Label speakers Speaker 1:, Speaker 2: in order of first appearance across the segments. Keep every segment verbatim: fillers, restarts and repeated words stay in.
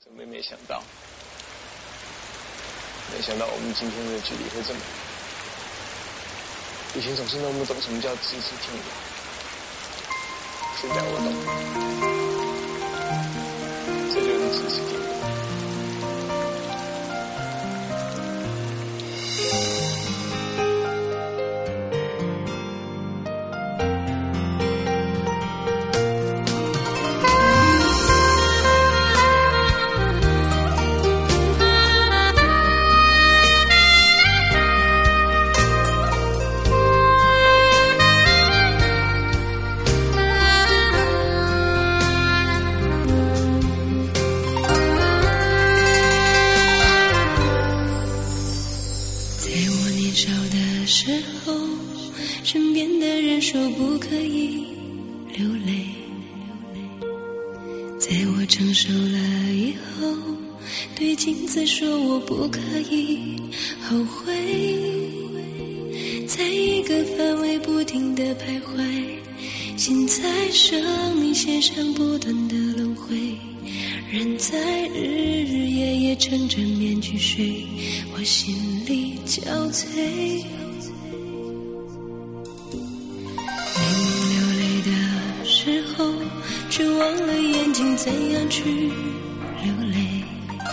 Speaker 1: 怎么也没想到，没想到我们今天的距离会这么远。以前总是弄不懂什么叫咫尺天涯，现在我懂，这就是咫尺天涯。
Speaker 2: 身边的人说不可以流泪，在我成熟了以后，对镜子说我不可以后悔，在一个范围不停地徘徊，心在生命线上不断的轮回，人在日日夜夜撑着面具睡，我心里憔悴。却忘了眼睛怎样去流泪，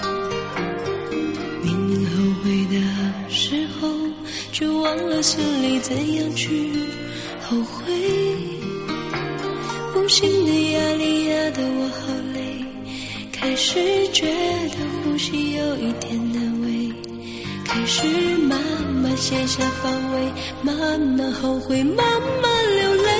Speaker 2: 明明后悔的时候，却忘了心里怎样去后悔。无形的压力压得我好累，开始觉得呼吸有一点难为，开始慢慢卸下防卫，慢慢后悔，慢慢流泪。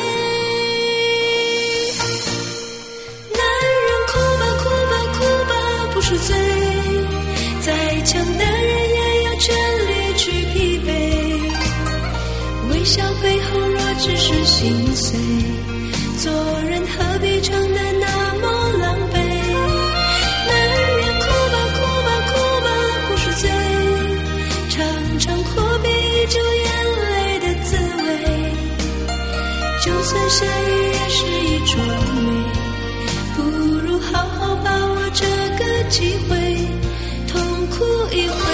Speaker 2: 不是罪，再强的人也有权利去疲惫，微笑背后若只是心碎，做人何必撑得那么狼狈。男人哭吧哭吧哭吧不是罪，常常阔别依旧眼泪的滋味，就算下雨也是一种美，不如好好把握这个机会，痛苦一回。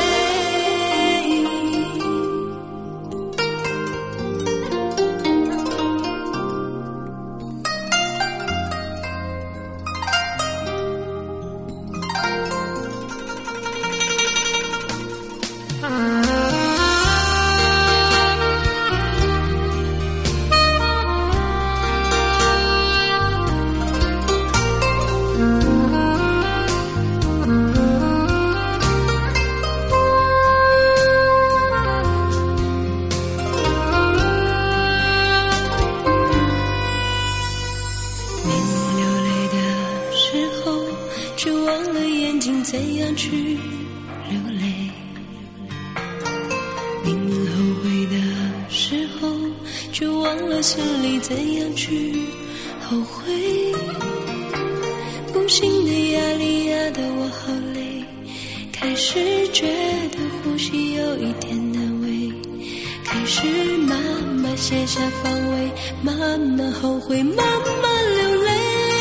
Speaker 2: 怎样去流泪，明明后悔的时候，却忘了心里怎样去后悔。无形的压力压得我好累，开始觉得呼吸有一点难为，开始慢慢卸下防卫，慢慢后悔，慢慢流泪。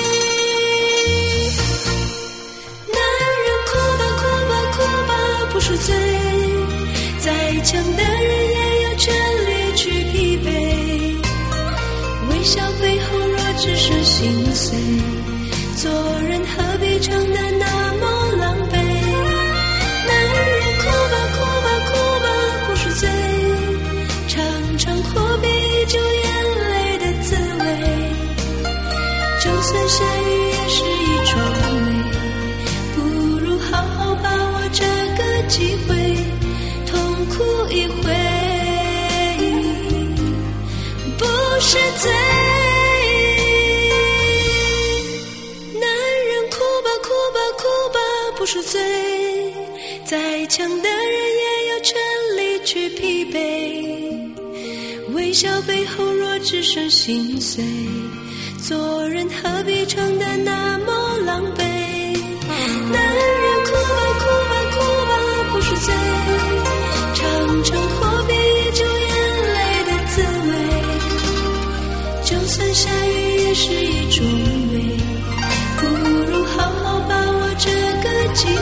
Speaker 2: 不是罪，再强的人也有权利去疲惫，微笑背后若只是心碎，做人何必撑得那么狼狈。男人哭吧哭吧哭吧不是罪，常常阔别依旧眼泪的滋味，就算下雨也是一种美，不如好好把握这个机会，痛苦一回，不是罪。男人哭吧哭吧哭吧不是罪，再强的人也有权利去疲惫，微笑背后若只剩心碎，做人何必撑得那么狼狈。男人哭吧哭吧哭吧不是罪，常常阔别依旧眼泪的滋味，就算下雨也是一种美，不如好好把握这个机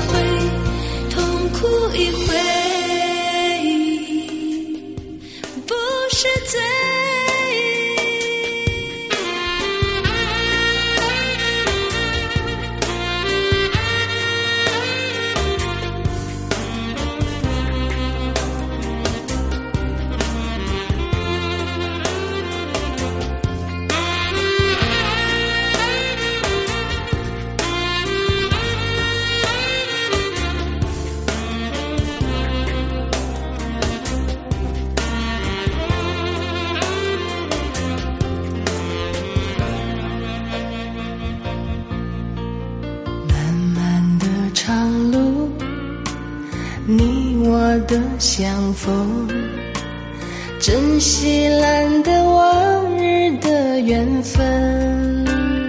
Speaker 2: 我的相逢，珍惜蓝的往日的缘分，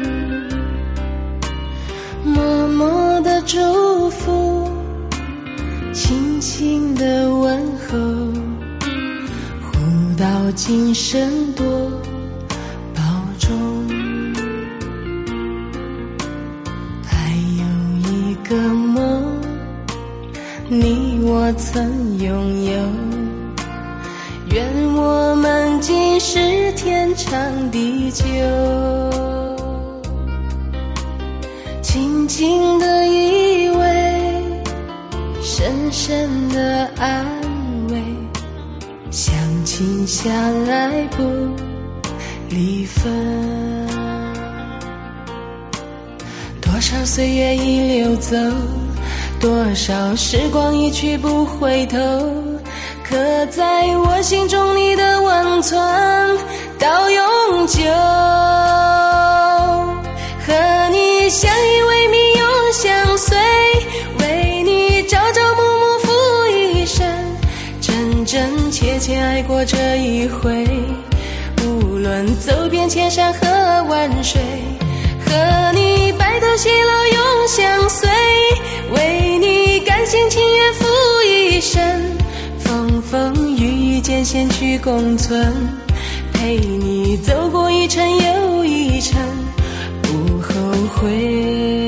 Speaker 2: 默默的祝福，轻轻的问候，互道今生多保重。还有一个梦，你我曾拥有，愿我们今世天长地久。轻轻的依偎，深深的安慰，相亲相爱不离分。多少岁月已流走，多少时光一去不回头，刻在我心中你的温存到永久。和你相依为命永相随，为你朝朝暮暮付一生，真真切切爱过这一回，无论走遍千山和万水，和你白头偕老永相随，为你甘心情愿付一生，风风雨雨间险去共存，陪你走过一程又一程，不后悔。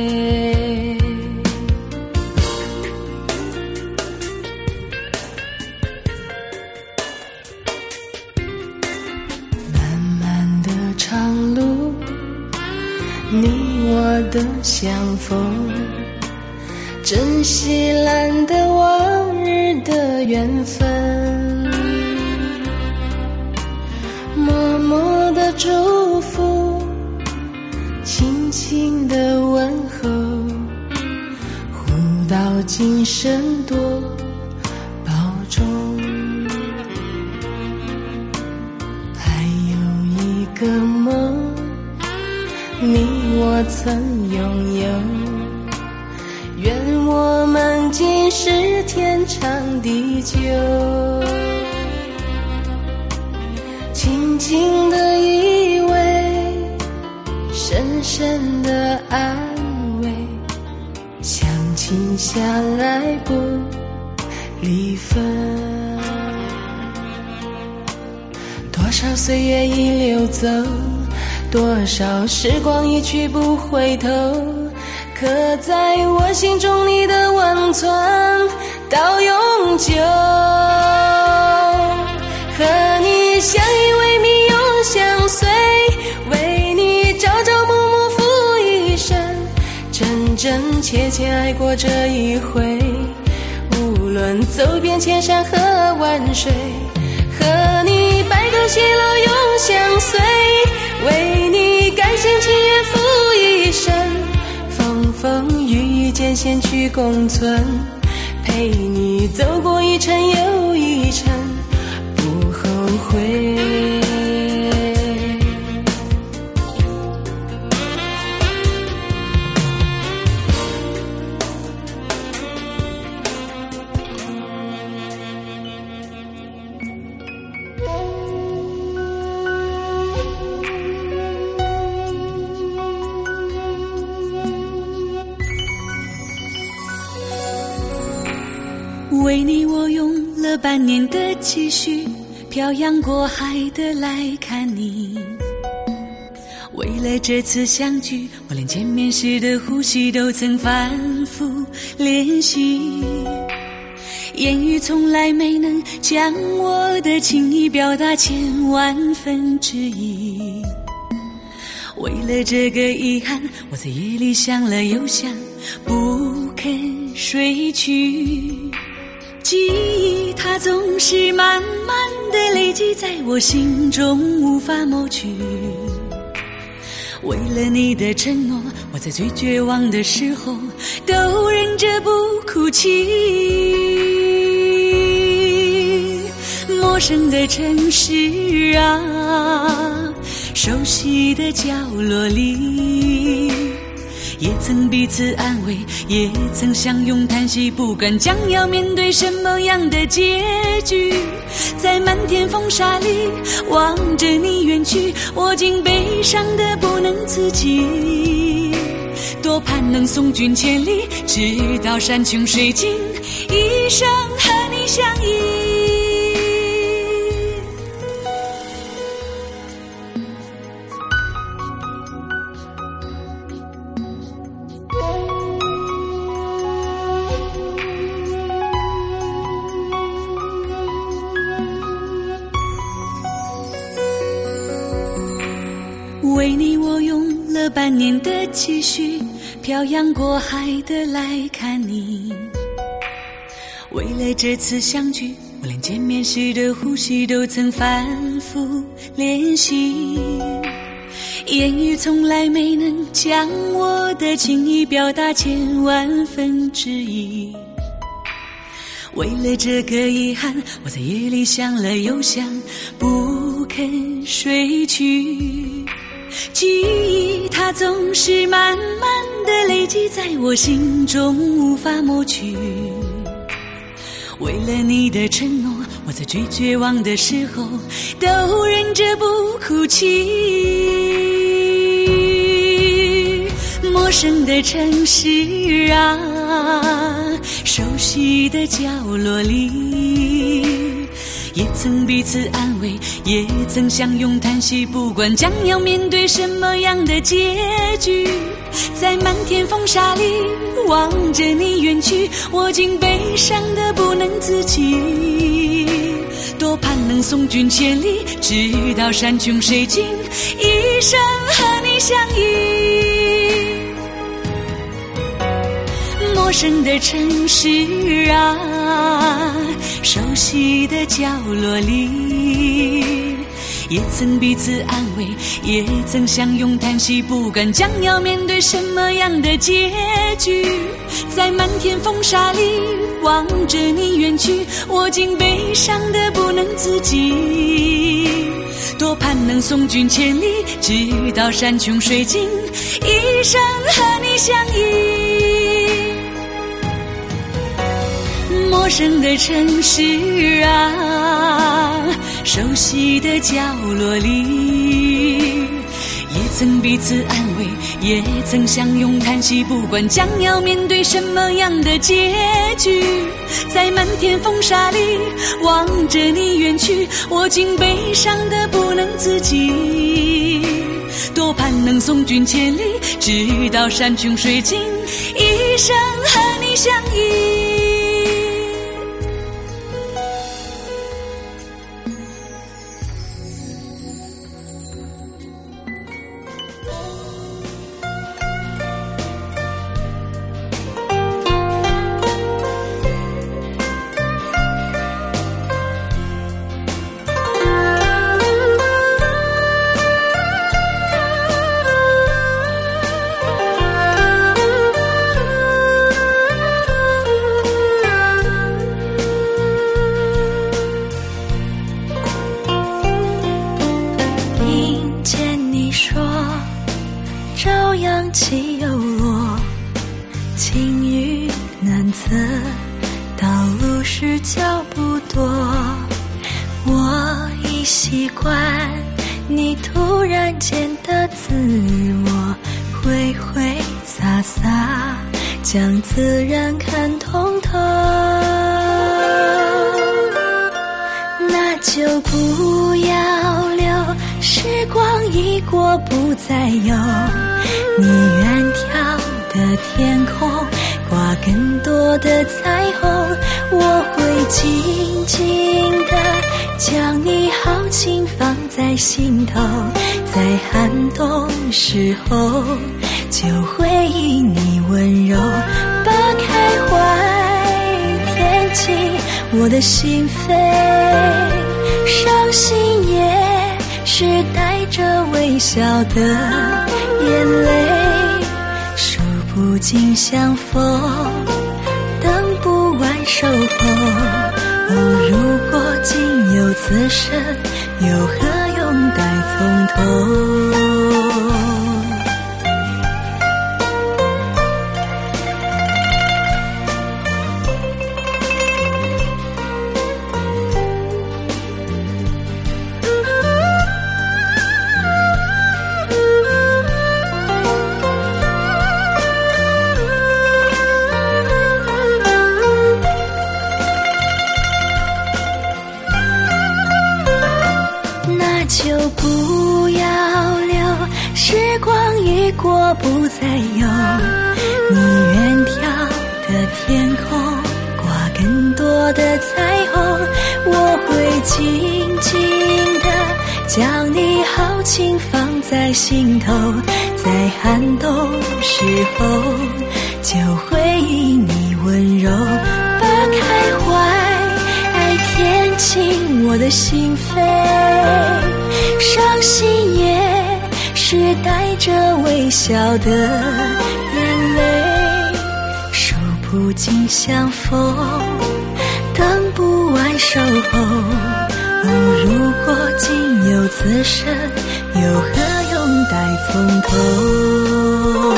Speaker 2: 漫漫的长路，你我的相逢，珍惜蓝的往日的缘分，默默的祝福，轻轻的问候，互道今生多保重。还有一个梦，你我曾拥有，愿我们今世天长地久。轻轻的依偎，深深的安慰，相亲相爱不离分。多少岁月已流走，多少时光一去不回头，刻在我心中你的温存到永久。和你相依为命永相随，为你朝朝暮暮付一生，真真切切爱过这一回，无论走遍千山和万水，和你白头偕老永相随，为你甘心情愿付一生，风风雨雨间险去共存，陪你走过一程又一程，不后悔。
Speaker 3: 为你我用了半年的积蓄，漂洋过海的来看你。为了这次相聚，我连见面时的呼吸都曾反复练习，言语从来没能将我的情意表达千万分之一。为了这个遗憾，我在夜里想了又想，不肯睡去。记忆它总是慢慢的累积在我心中，无法抹去。为了你的承诺，我在最绝望的时候都忍着不哭泣。陌生的城市啊，熟悉的角落里， 也曾彼此安慰，也曾相拥叹息，不管将要面对什么样的结局。在漫天风沙里望着你远去，我竟悲伤得不能自己。多盼能送君千里，直到山穷水尽，一生和你相依。为你我用了半年的积蓄，漂洋过海的来看你。为了这次相聚，我连见面时的呼吸都曾反复练习。言语从来没能将我的情意表达千万分之一。为了这个遗憾，我在夜里想了又想，不肯睡去。记忆它总是慢慢的累积在我心中，无法抹去。为了你的承诺，我在最绝望的时候都忍着不哭泣。陌生的城市啊，熟悉的角落里，也曾彼此安慰，也曾相拥叹息，不管将要面对什么样的结局。在漫天风沙里望着你远去，我竟悲伤得不能自己。多盼能送君千里，直到山穷水尽，一生和你相依。陌生的城市啊，熟悉的角落里，也曾彼此安慰，也曾相拥叹息，不管将要面对什么样的结局。在漫天风沙里望着你远去，我竟悲伤得不能自己。多盼能送君千里，直到山穷水尽，一生和你相依。陌生的城市啊，熟悉的角落里，也曾彼此安慰，也曾相拥叹息，不管将要面对什么样的结局。在漫天风沙里望着你远去，我竟悲伤得不能自己。多盼能送君千里，直到山穷水尽，一生和你相依。
Speaker 2: 起又落，晴雨难测，道路是脚步多。我已习惯你突然间的自我，挥挥洒洒，将自然看通透。那就不要留，时光一过不再有。你远眺的天空挂更多的彩虹，我会静静地将你豪情放在心头，在寒冬时候就回应你温柔，扒开怀填进我的心扉，伤心也是带着微笑的眼泪，数不尽相逢，等不完守候。哦，如果竟有此生，又何用待从头？
Speaker 3: 心头，在寒冬时候就回应你温柔。把开怀，爱填进我的心扉，伤心也是带着微笑的眼泪。手不尽相逢，等不完守候。哦，如果仅有此生，又何用待从头？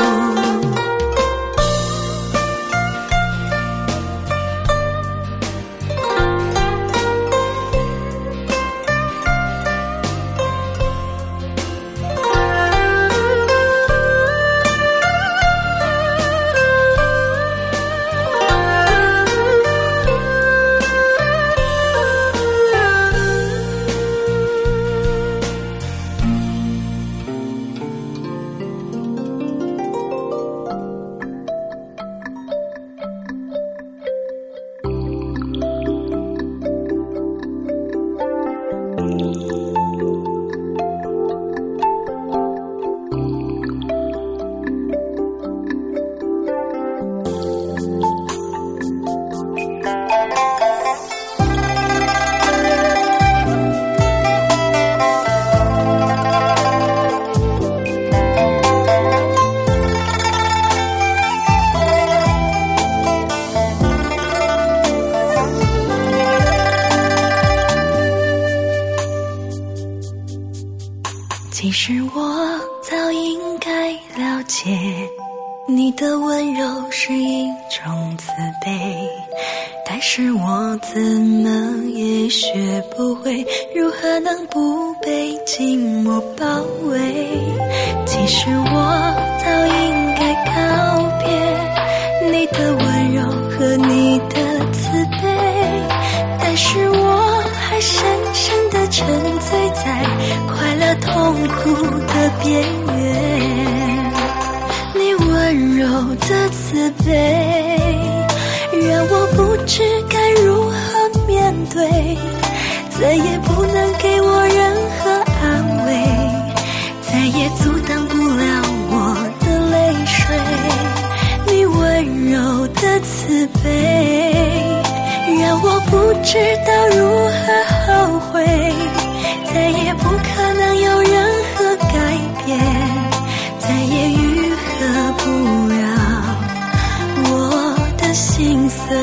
Speaker 3: 其实我早应该了解，你的温柔是一种慈悲，但是我怎么也学不会，如何能不被寂寞包围。其实我早应该告别你的温柔和你的慈悲，但是我还深深地沉醉在快乐痛苦的边缘。你温柔的慈悲让我不知该如何面对，再也不能给我任何安慰，再也阻挡不了我的泪水。你温柔的慈悲让我不知道如何后悔，再也不可能有任何改变，再也愈合不了我的心碎。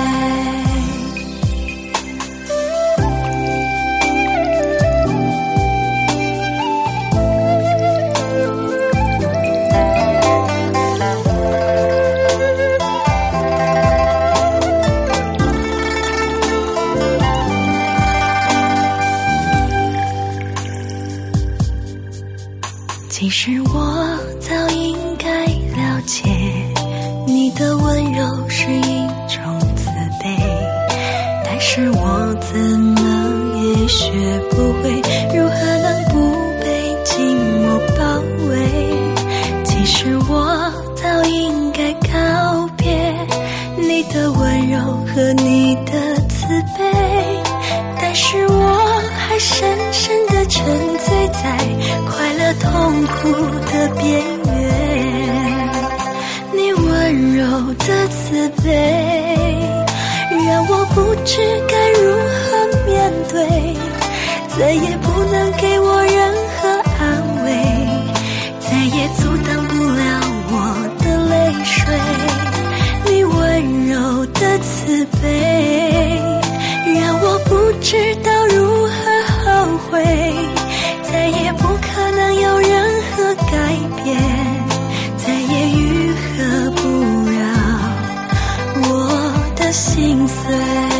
Speaker 3: 其实我早应该了解，你的温柔是一种慈悲，但是我怎么也学不会，如何能不被寂寞包围。其实我早应该告别你的温柔和你的慈悲，但是我还深深地沉醉在快乐痛苦的边缘。你温柔的慈悲让我不知该如何面对，再也不能给我任何安慰，再也阻挡不了我的泪水。你温柔的慈悲让我不知道如何后悔，再也不可能有任何改变，再也愈合不了我的心碎。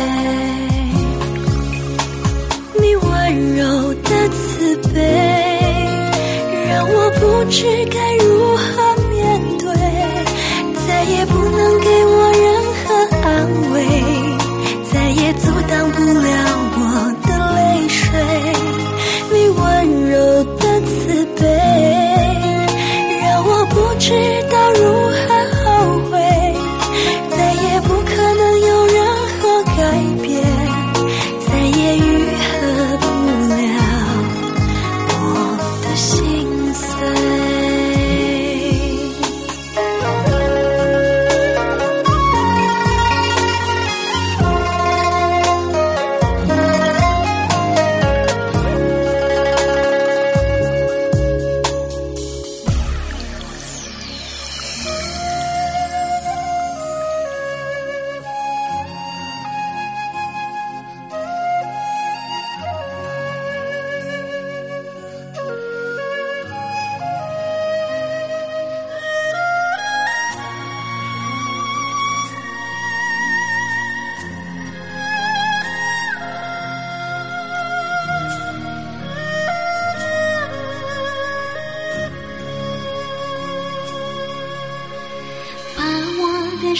Speaker 3: 你温柔的慈悲让我不知该如何面对，再也不能给我任何安慰，再也阻挡不了我的泪水。你温柔的慈悲让我不知道如何后悔，再也不可能有任何改变，再也愈合不了我的心碎。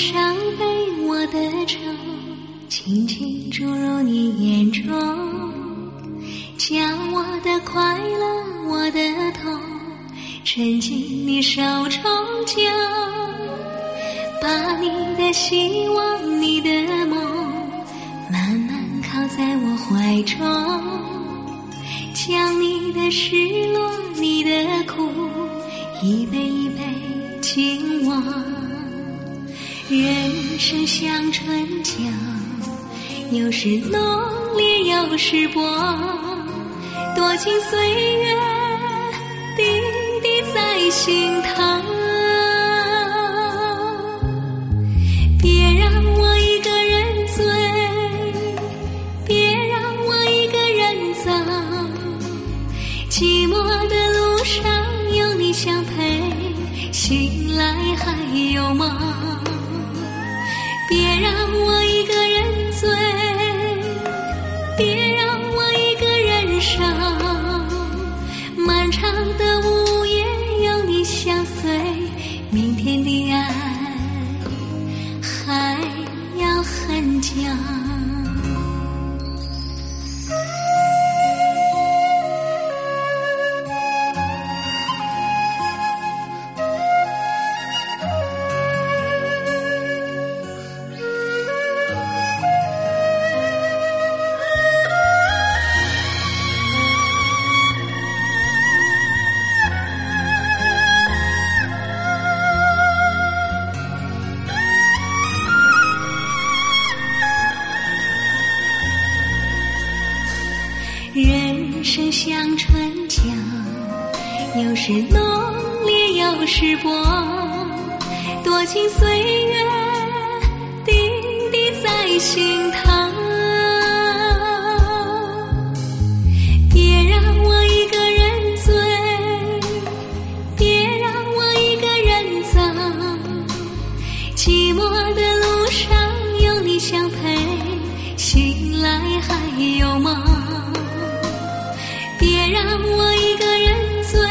Speaker 2: 伤悲，我的愁，轻轻注入你眼中，将我的快乐，我的痛，沉进你手中就把你的希望，你的梦，慢慢靠在我怀中，将你的失落，你的苦，一杯一杯紧握。人生像春秋，有时浓烈有时薄，多情岁月滴滴在心头。别让我一个人醉，别让我一个人走，寂寞的路上有你相陪，醒来还有梦。别让我一个人醉，别让我一个人守，漫长的午夜有你相随，明天的爱还要很久。人生像春秋，有时浓烈有时薄，多情岁月滴滴在心头。别让我一个人醉，别让我一个人走，寂寞的路上有你相陪，醒来还有梦。别让我一个人醉，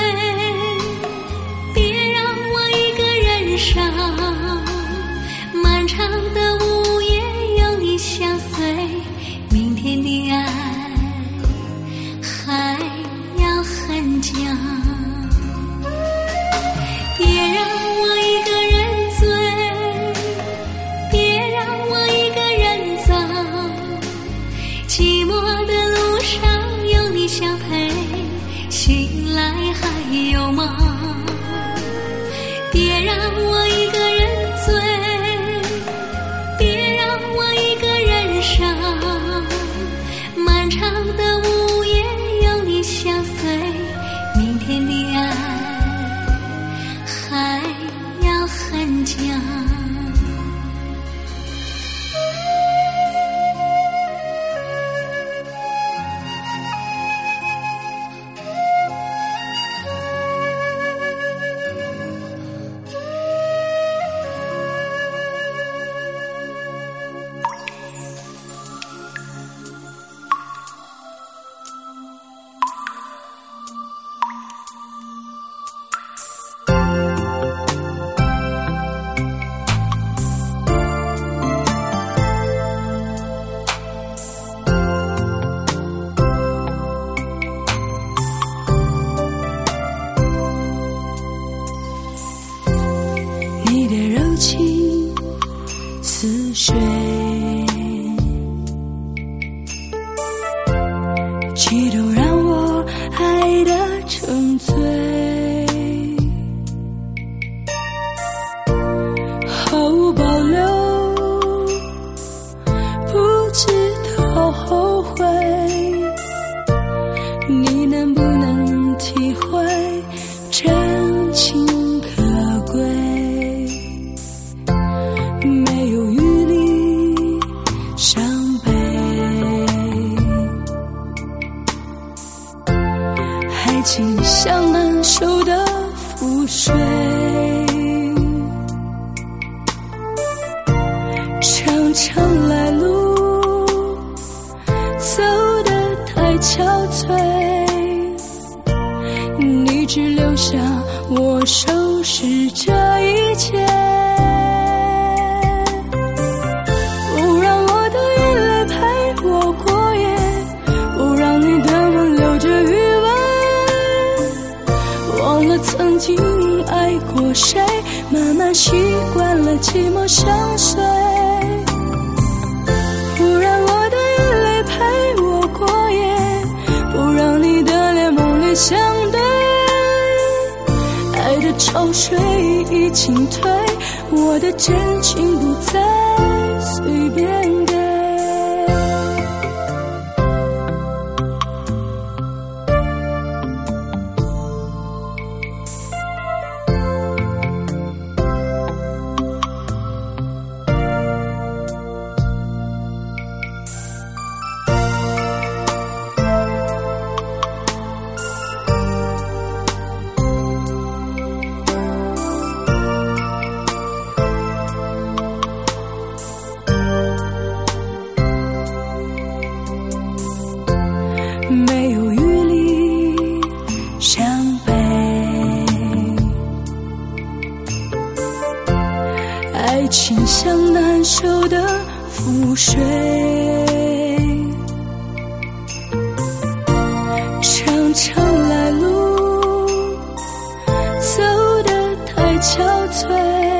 Speaker 2: 别让我一个人守，漫长的午夜有你相随，明天的爱还要很久。别让我一个人醉，别让我一个人走，寂寞的路上有你相陪，醒来还有梦。别让我一个人醉，别让我一个人守，漫长的午夜有你相随，明天的爱还要很久。
Speaker 3: 你的柔情似水，激动让我爱得沉醉，毫无保留，不知道后悔。你能不能体会真情可贵？没有余力伤悲，爱情像难收的覆水，长长来路走得太憔悴，你只留下我收拾这一切。
Speaker 2: 习惯了寂寞相随，不让我的眼泪陪我过夜，不让你的脸梦里相对，爱的潮水已经退，我的真情不再随便给。没有余力伤悲，爱情像难受的覆水，长长来路走得太憔悴，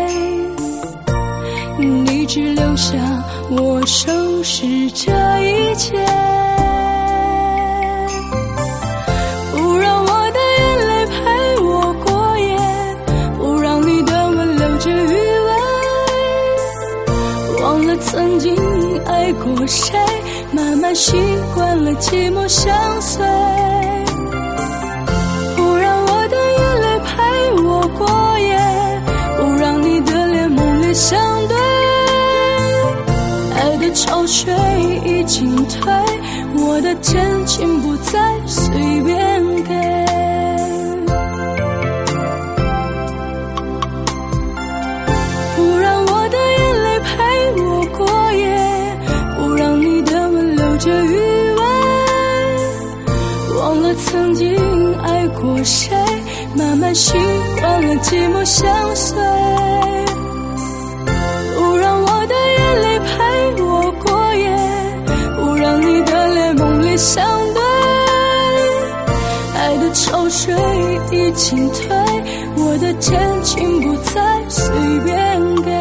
Speaker 2: 你只留下我收拾这一切，曾经爱过谁，慢慢习惯了寂寞相随，不让我的眼泪陪我过夜，不让你的脸梦里相对，爱的潮水已经退，我的真情不再随便给，不让我的眼泪陪我过夜，不让你的吻留着余味，忘了曾经爱过谁，慢慢习惯了寂寞相随，不让我的眼泪陪我过夜，不让你的脸梦里相对，爱的潮水已经退，我的真情不再随便给。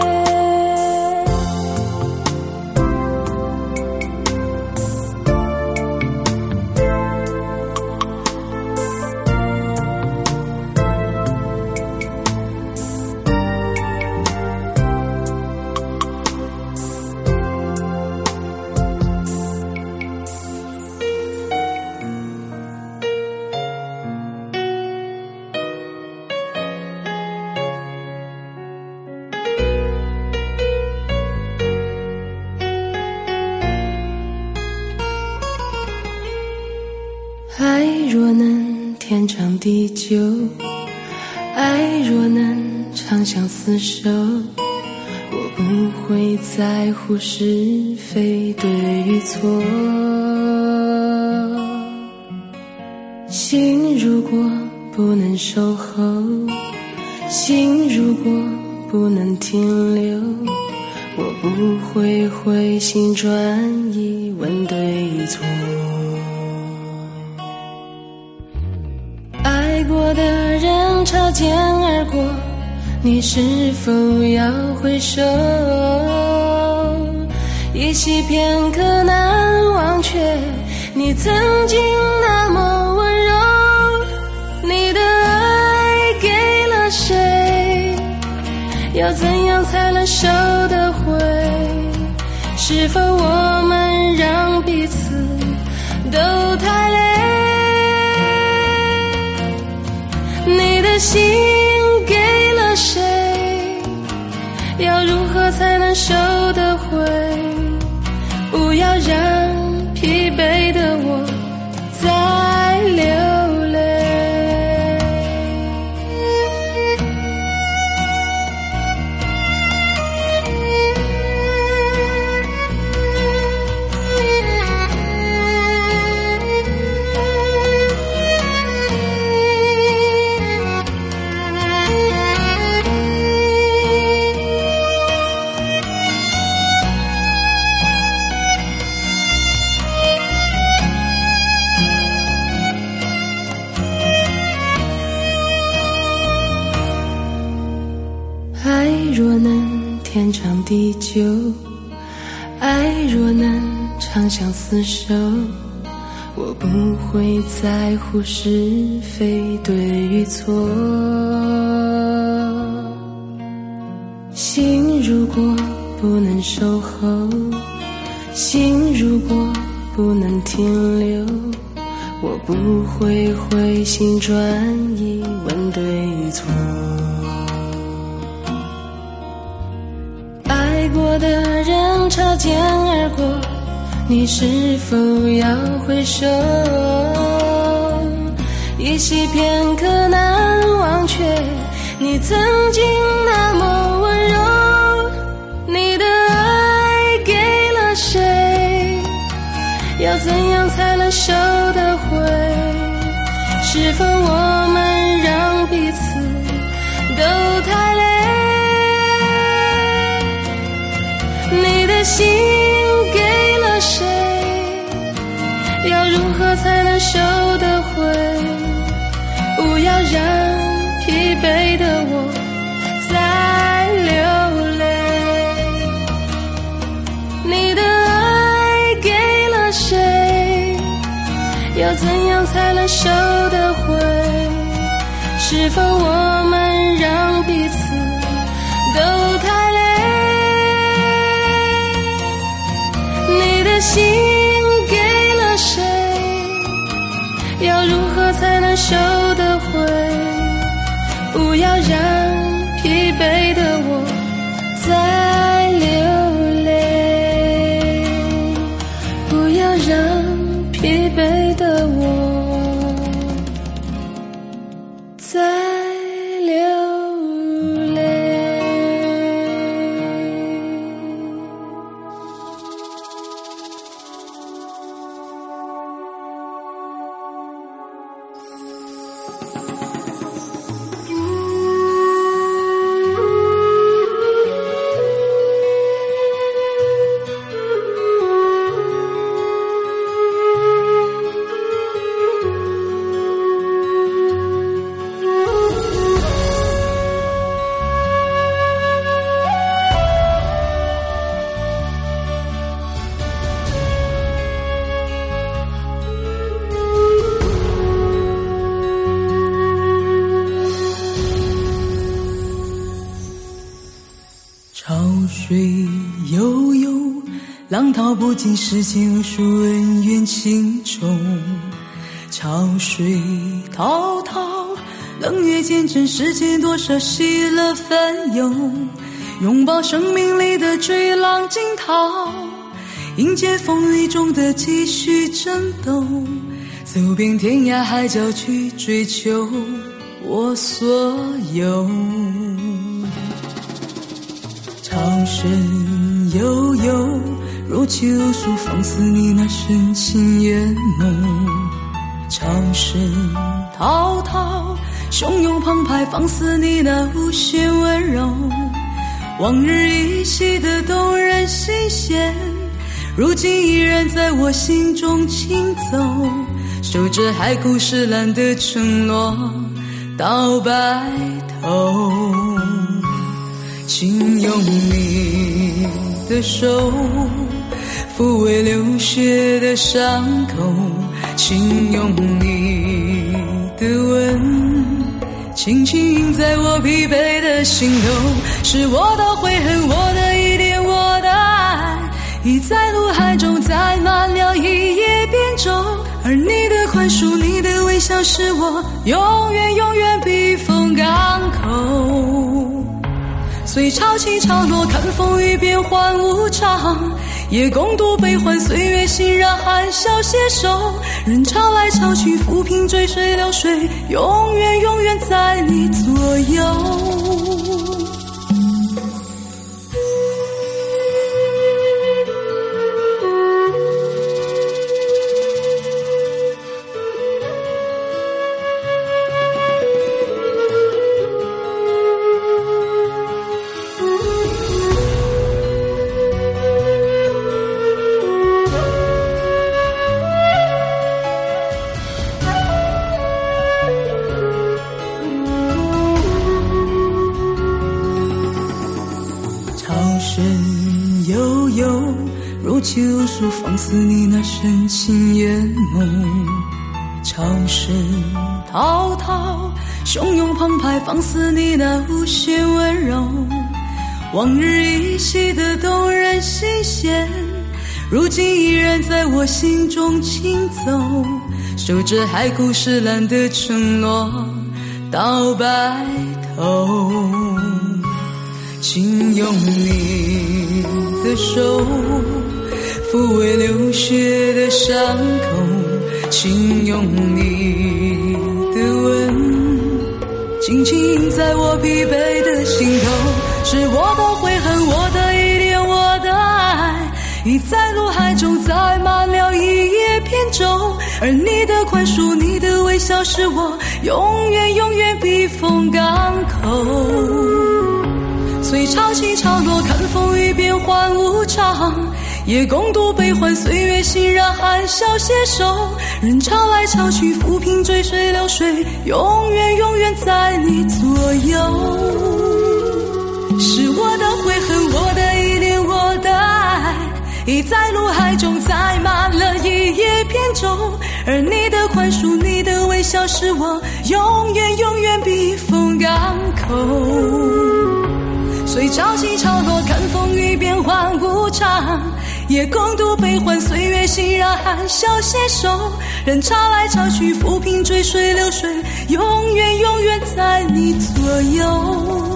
Speaker 2: 爱若能天长地久，爱若能长相厮守，我不会在乎是非对与错。心如果不能守候，心如果不能停留，我不会回心转意问对错。爱过的人擦肩而过，你是否要回首？一息片刻难忘却，你曾经那么温柔。你的爱给了谁？要怎样才能收得回？是否我们让彼此都太累？你的心给了谁？要如何才能收得回？不要让疲惫的我再流泪。 地久，爱若能长相厮守，我不会在乎是非对与错。心如果不能守候，心如果不能停留，我不会回心转意问对与错。爱过的人擦肩而过，你是否要回首？一息片刻难忘却你曾经那么温柔。你的爱给了谁？要怎样才能收得回？是否我们让彼此都太累？你的心给了谁？要如何才能收得回？不要让疲惫的我再流泪。你的爱给了谁？要怎样才能收得回？是否我们让彼此都太累？你的心给了谁？要如何才能收得回？不要让疲惫的我再流泪，不要让疲惫的我再流泪。
Speaker 3: 潮水悠悠，浪淘不尽世间无数恩怨情仇。潮水滔滔，冷月见证世间多少喜乐纷涌。拥抱生命里的追浪惊涛，迎接风雨中的继续争斗，走遍天涯海角去追求我所有。潮声悠悠，如泣如诉，放肆你那深情眼眸。潮声滔滔，汹涌澎湃，放肆你那无限温柔。往日依稀的动人心弦，如今依然在我心中轻奏，守着海枯石烂的承诺到白头。请用你的手抚慰流血的伤口，请用你的吻轻轻印在我疲惫的心头。是我的悔恨，我的疑点，我的爱已在怒海中载满了一叶扁舟，而你的宽恕，你的微笑，是我永远永远避风港口。随潮起潮落，看风雨变幻无常，也共度悲欢岁月，欣然含笑携手，任潮来潮去，浮萍追水流水，永远永远在你左右。 有，若救赎放肆你那深情眼眸，潮声滔滔，汹涌澎湃，放肆你那无限温柔。往日依稀的动人心弦，如今依然在我心中轻奏，守着海枯石烂的承诺到白头。请用你的手抚慰流血的伤口，请用你的吻轻轻在我疲惫的心头。是我的悔恨，我的依恋，我的爱已在怒海中载满了一叶扁舟，而你的宽恕，你的微笑，是我永远永远避风港口。随潮起潮落，看风雨变幻无常，也共度悲欢岁月，欣然含笑携手。人潮来潮去，浮萍追随流水，永远永远在你左右。是我的悔恨，我的依恋，我的爱已在怒海中载满了一叶扁舟，而你的宽恕，你的微笑，是我永远永远避风港口。随潮起潮落，看风雨变幻无常，也共度悲欢岁月，欣然含笑携手。人潮来潮去，浮萍追随流水，永远永远在你左右。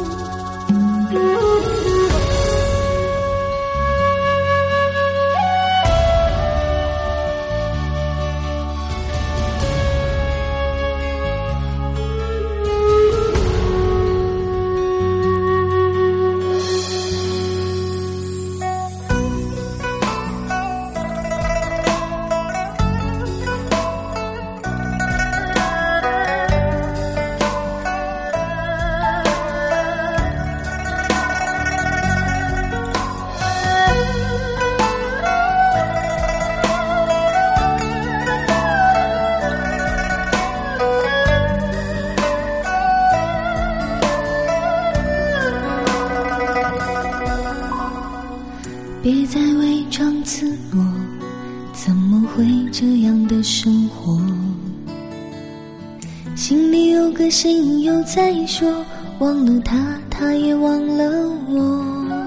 Speaker 2: 别再伪装自我，怎么会这样的生活？心里有个声音又在说，忘了他，他也忘了我。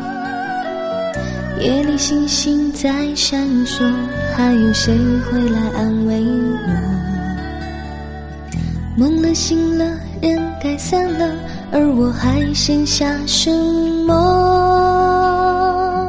Speaker 2: 夜里星星在闪烁，还有谁会来安慰我？梦了醒了，人该散了，而我还剩下什么？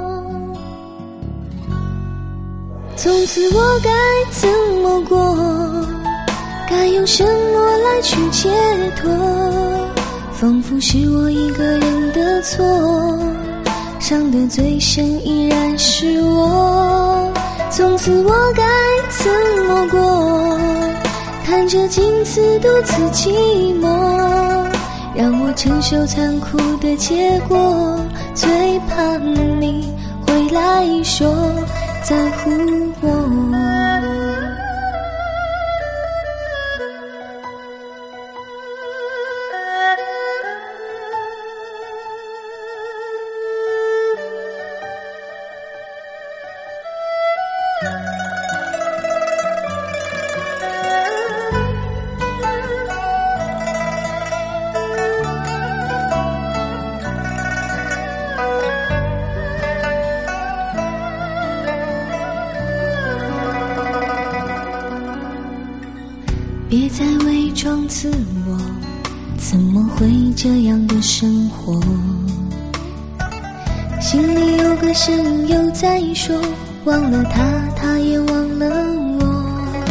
Speaker 2: 从此我该怎么过？该用什么来去解脱？仿佛是我一个人的错，伤得最深依然是我。从此我该怎么过？看着镜子独自寂寞，让我承受残酷的结果，最怕你回来说在乎我。别再伪装自我，怎么会这样的生活？心里有个声音又在说，忘了他，他也忘了我。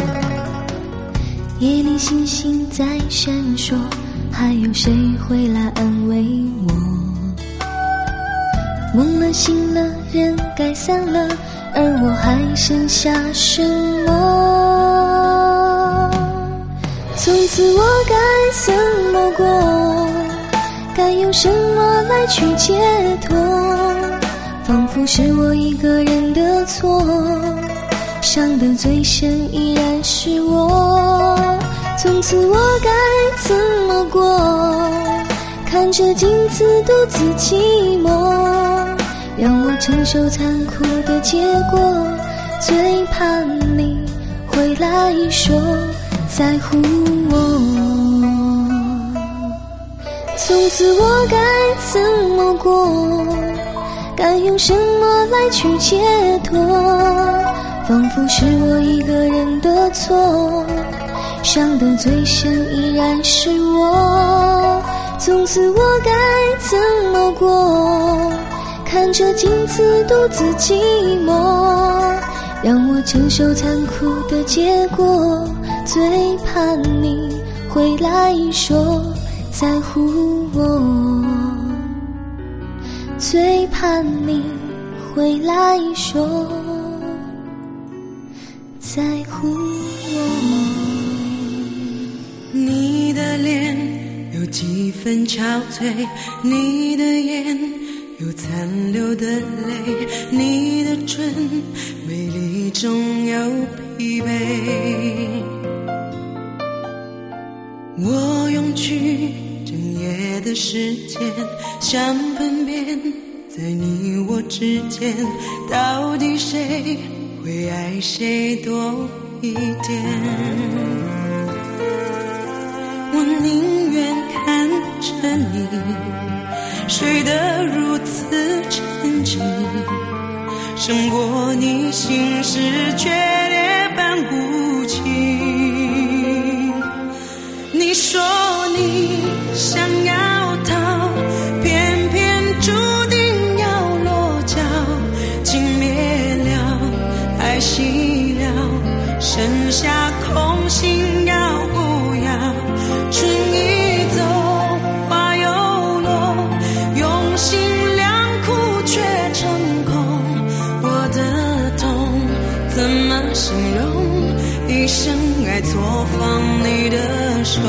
Speaker 2: 夜里星星在闪烁，还有谁会来安慰我？梦了醒了，人该散了，而我还剩下什么？从此我该怎么过？该用什么来去解脱？仿佛是我一个人的错，伤得最深依然是我。从此我该怎么过？看着镜子独自寂寞， 让我承受残酷的结果，最怕你回来说在乎我。从此我该怎么过？该用什么来去解脱？仿佛是我一个人的错，伤得最深依然是我。从此我该怎么过？看着镜子独自寂寞，让我承受残酷的结果，最怕你回来说在乎我，最怕你回来说在乎我。
Speaker 3: 你的脸有几分憔悴，你的眼有残留的泪，你的唇美丽中有疲惫。我用去整夜的时间，想分辨在你我之间，到底谁会爱谁多一点。我宁愿看着你睡得如此沉静，胜过你心事决裂般无情。你说你想要逃，偏偏注定要落脚，情灭了，爱熄了，剩下空心要不要？春已走，花又落，用心良苦却成空。我的痛怎么形容？一生爱错放你的手。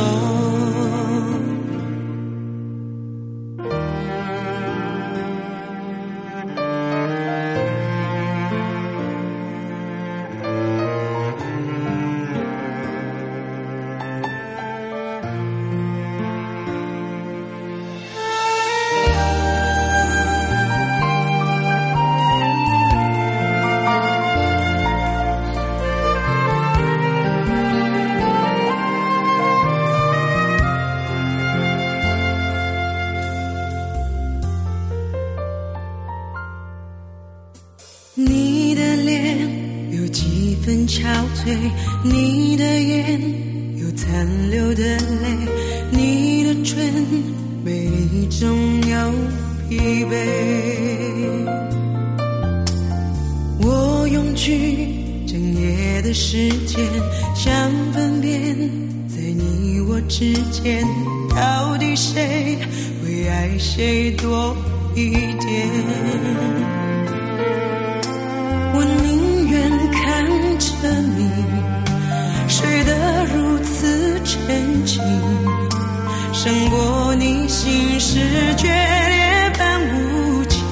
Speaker 3: 你的脸有几分憔悴，你的眼有残留的泪，你的唇美丽中有疲惫。我用去整夜的时间，想分辨在你我之间，到底谁会爱谁多一点。我宁愿看着你睡得如此沉静，胜过你心事决裂般无情。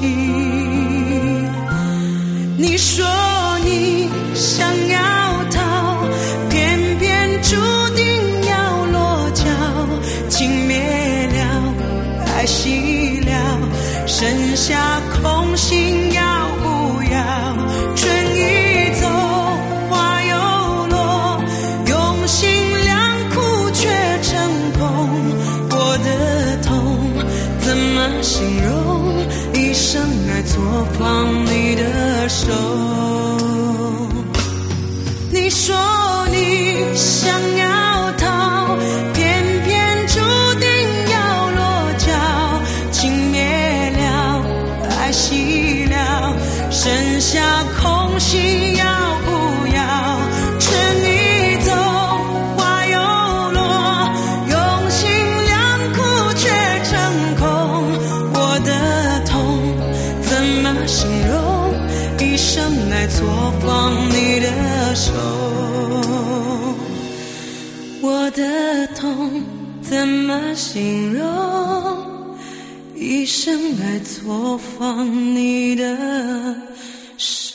Speaker 3: 你说你想要逃，偏偏注定要落脚，情灭了，爱熄了，剩下空心要不要？春已走，花又落，用心良苦却成空。我的痛怎么形容？一生爱错放你的手。你说你想要逃，偏偏注定要落脚，情灭了，爱熄了，剩下空心要不要？春已走，花又落，用心良苦却成空。我的痛怎么形容？一生爱错放你的手。我的痛怎么形容？一生爱错放你的手。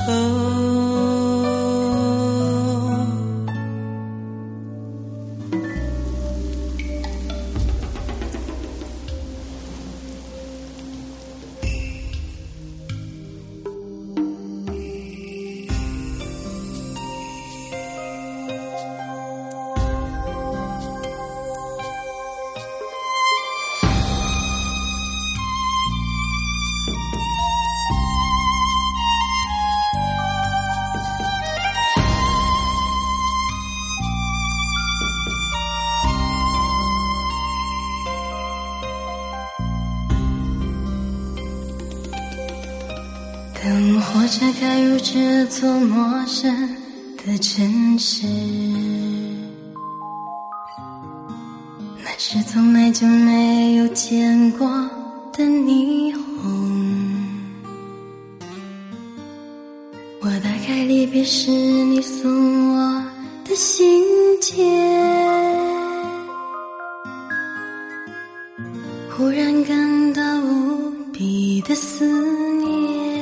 Speaker 2: 着开入这座陌生的城市，那是从来就没有见过的霓虹。我打开离别时你送我的信件，忽然感到无比的思念，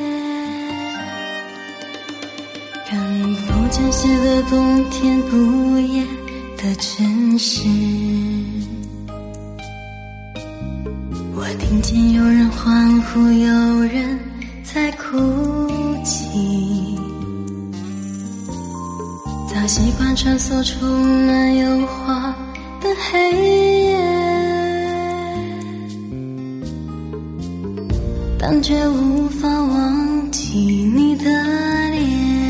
Speaker 2: 看不见写的冬天不夜的城市，我听见有人欢呼，有人在哭泣，早习惯穿梭充满诱惑的黑夜，但却无法忘记你的脸。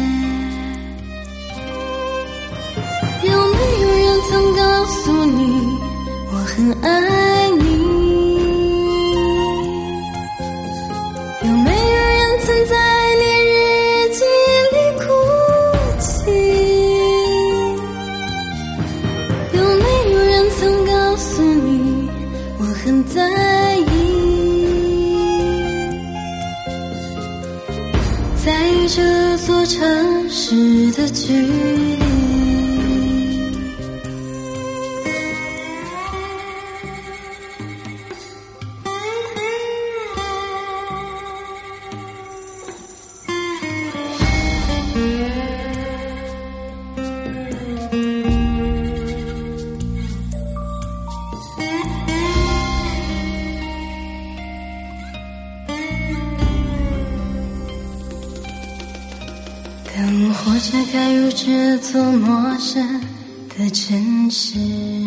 Speaker 2: 有没有人曾告诉你我很爱你？有没有人曾在你日记里哭泣？有没有人曾告诉你我很在意？在意这座城市的距离，等火车开入这座陌生的城市，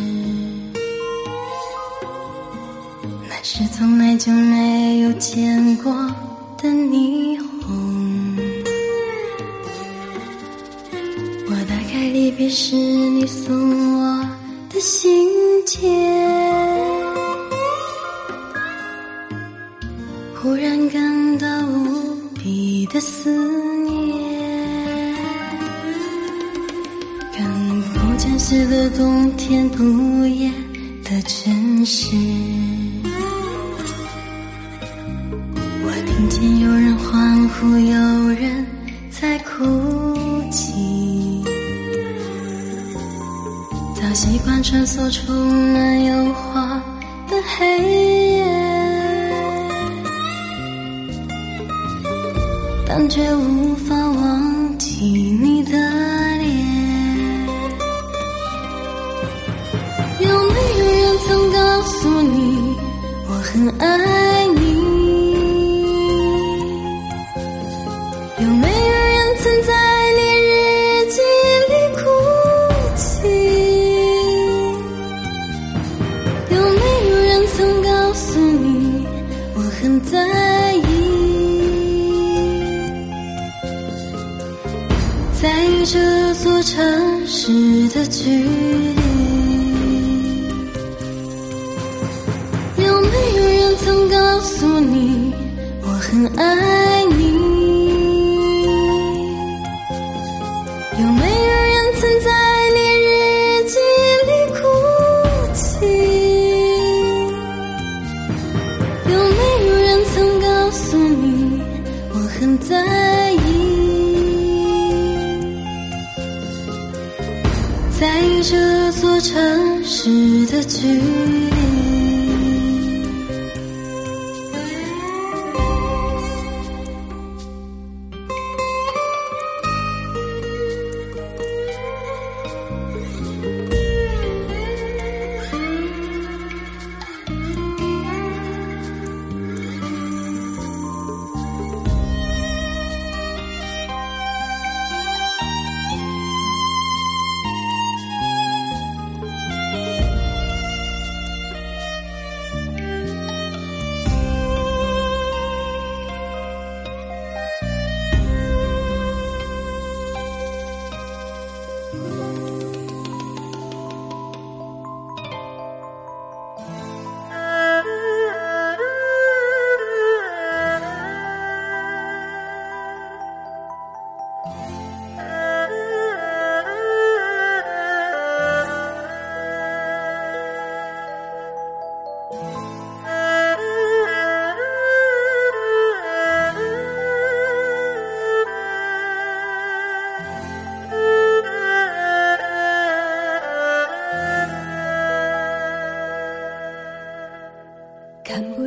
Speaker 2: 那是从来就没有见过的霓虹。我打开离别时你送我的信件，忽然感到无比的思念，看不见写的冬天不夜的城市，我听见有人欢呼，有人在哭泣，早习惯穿梭充满诱惑的黑夜，但却无法忘记你的脸。有没有人曾告诉你我很爱你？有没有人曾在你日记里哭泣？有没有人曾告诉你我很在意？在意这座城市的距离，有没有人曾告诉你我很爱你？有没有人曾在你日记里哭泣？有没有人曾告诉你我很在意？在意这座城市的距离。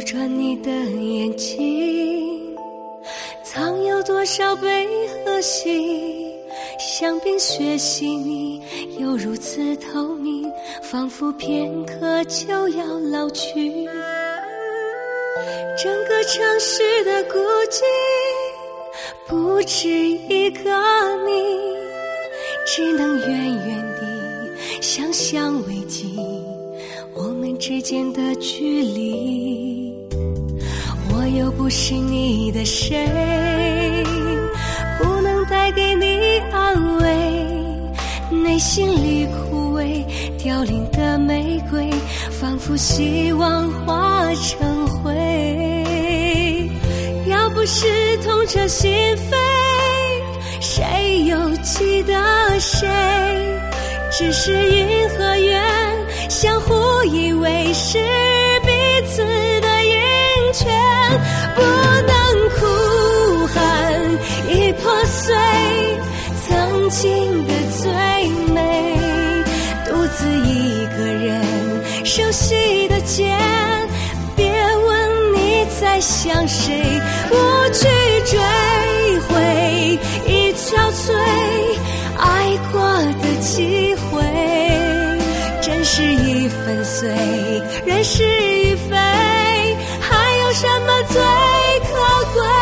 Speaker 2: 穿你的眼睛，藏有多少悲和喜，像冰雪细腻又如此透明，仿佛片刻就要老去。整个城市的孤寂不止一个你，只能远远地想象慰藉我们之间的距离。我又不是你的谁，不能带给你安慰，内心里枯萎凋零的玫瑰，仿佛希望化成灰。要不是痛彻心扉，谁又记得谁？只是因和缘相互依偎，是彼此的阴泉，不能哭喊已破碎曾经的最美，独自一个人熟悉的肩，别问你在想谁，不去追回已憔悴爱过的机会，真是已粉碎，人事已非，还有什么最可贵？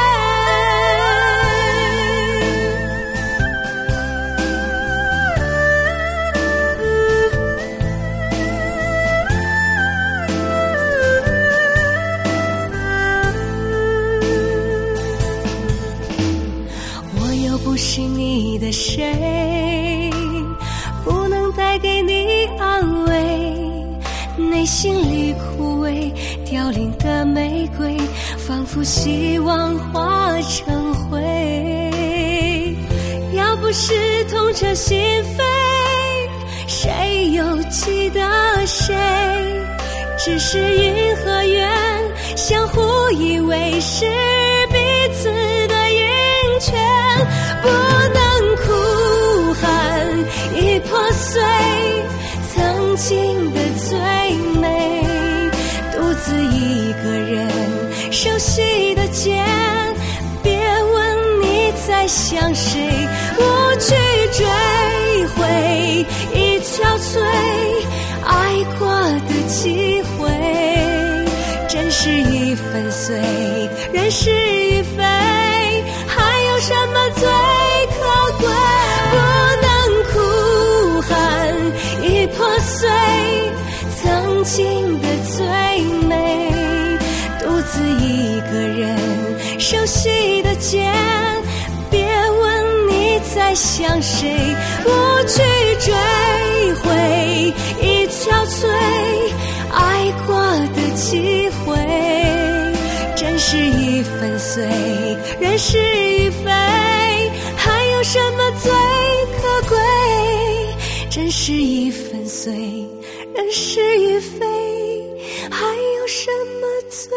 Speaker 2: 不是你的谁，不能带给你安慰，内心里枯萎凋零的玫瑰，仿佛希望化成灰。要不是痛彻心扉，谁又记得谁？只是因和缘相互依偎，是彼此的阴泉，不能哭喊已破碎曾经的最美，独自一个人熟悉的肩，别问你在想谁，不去追回已憔悴爱过的机会，真是已粉碎，人事已非，还有什么最可贵？不能哭喊已破碎曾经的最美，独自一个人熟悉的肩，别问你在想谁，不去追回已憔悴爱过的机会，真是已粉碎，人事已非，还有什么最可贵？真是已粉碎，人事已非，还有什么最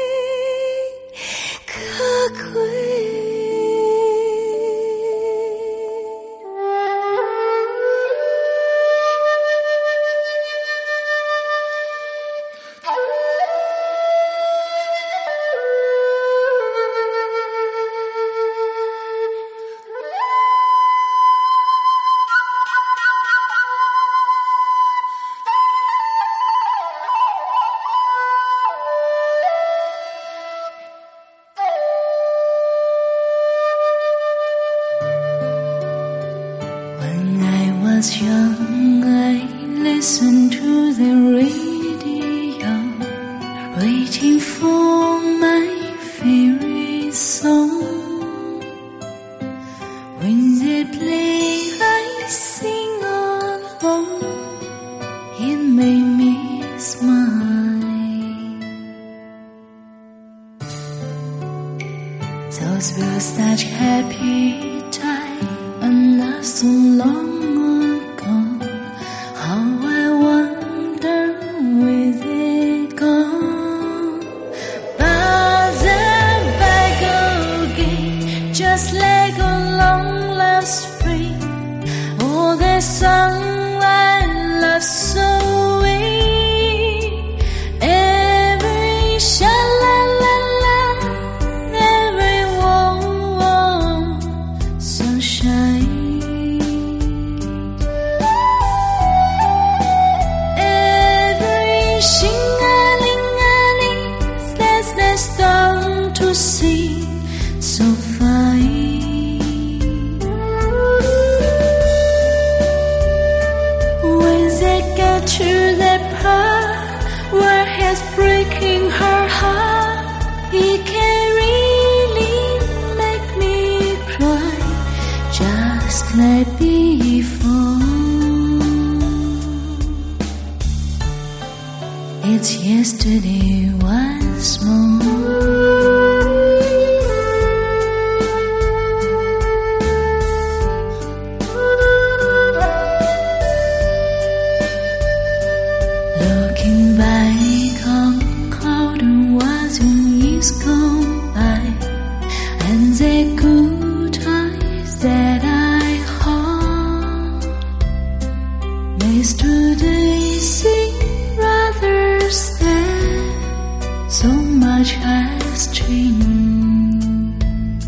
Speaker 2: 可贵？
Speaker 3: was young, I listened to the radio, waiting for my favorite song. When they play, I sing along. It made me smile. Those were such happy times, and not so long ago. How I wonder where they gone. But they're back again, just like a long lost spring. Oh, the song I love so sweet. Every shallow just like before. It's yesterday once more. Looking back on colder was when years gone by, and the good times that I hold. Yesterday seemed rather sad, so much has changed.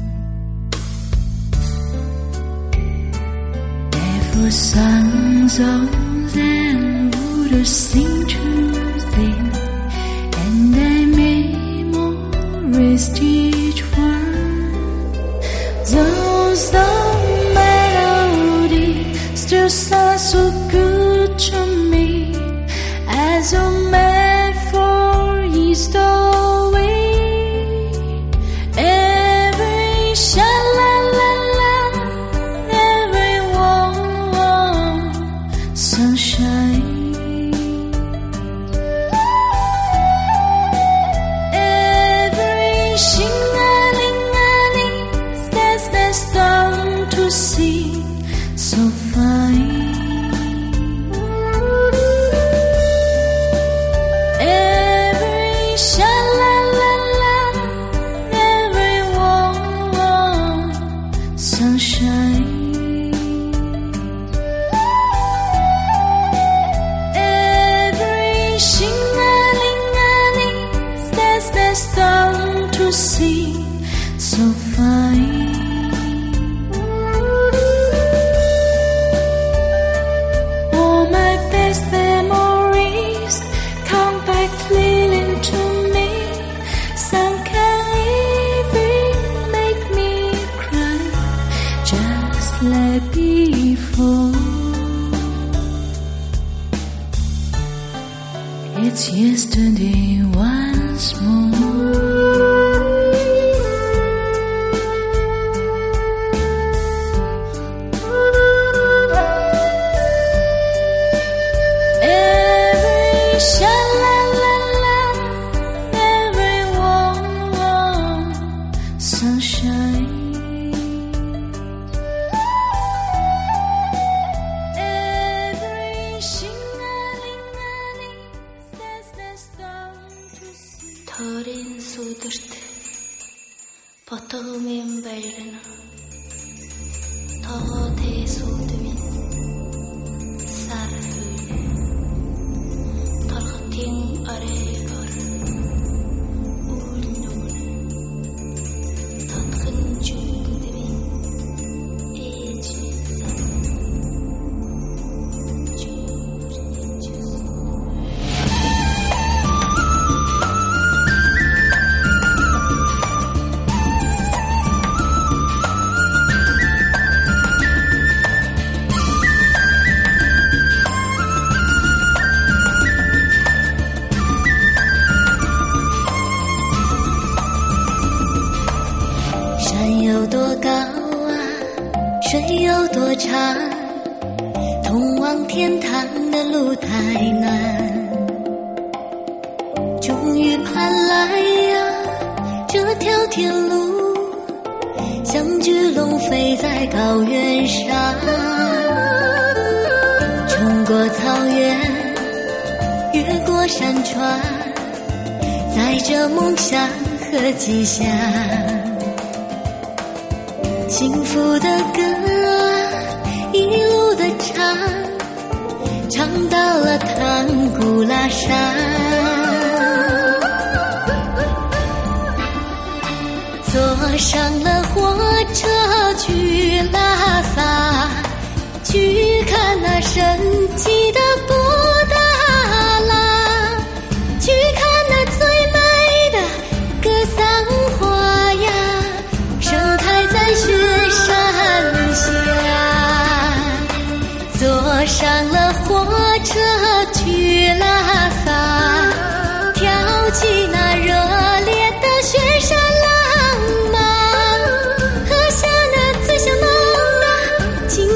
Speaker 3: Therefore songs of them would sing to them, and I memorized each word. Those the melody still sounds so good to me, as a man for his story. Every sha-la-la-la, every warm sunshine. Every shing-a-ling-a-ling stands next down to see, so fine. Every sha-la-la-la, every warm sunshine. Every shing-a-ling-a-ling stands next down to see, so fine. All my best memories come back clearly to me. Some can even make me cry, just like before. It's yesterday once more. Every sha-la-la-la, every warm sunshine. Every shing-a-ling-a-ling stands next down to see.
Speaker 4: Тойрын сүдэрт ботгомын баярна тоо тэсүүдвэн сар хүйнэ торхтын арэгор үл нүгнэ татхан чүгдэвэн ээжний сан чүрнэ чүс.
Speaker 2: 山有多高啊，水有多长，通往天堂的路太难。终于盼来呀，这条天路，像巨龙飞在高原上，冲过草原，越过山川，载着梦想和吉祥。幸福的歌啊，一路的唱，唱到了唐古拉山。坐上了火车去拉萨，去看那神奇的布达拉，去看那最美的格桑花呀，盛开在雪山下。坐上了火车去拉萨，跳起那热烈的雪山浪漫，喝下那最香浓的清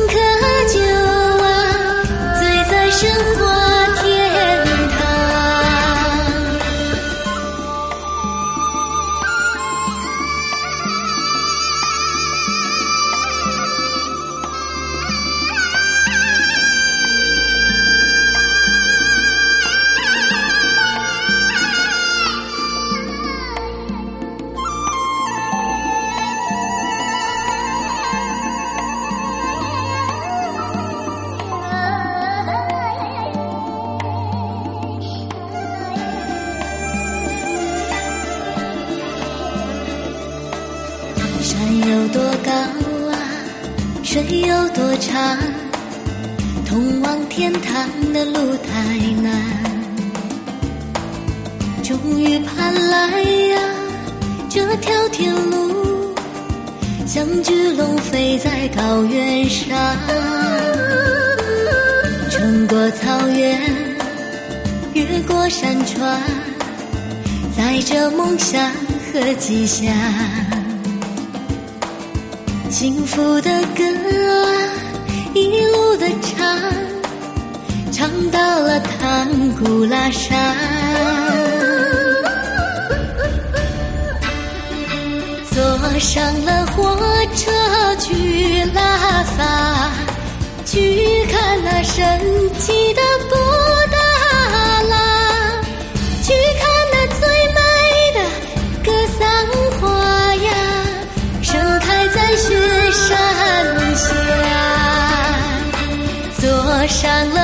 Speaker 2: 有多长，通往天堂的路太难，终于盼来呀，这条天路像巨龙飞在高原上，穿过草原，越过山川，载着梦想和吉祥。幸福的歌啊，一路的唱，唱到了唐古拉山。坐上了火车去拉萨，去看那神奇的布达拉，去看那最美的格桑花呀，盛开在雪山下。坐上了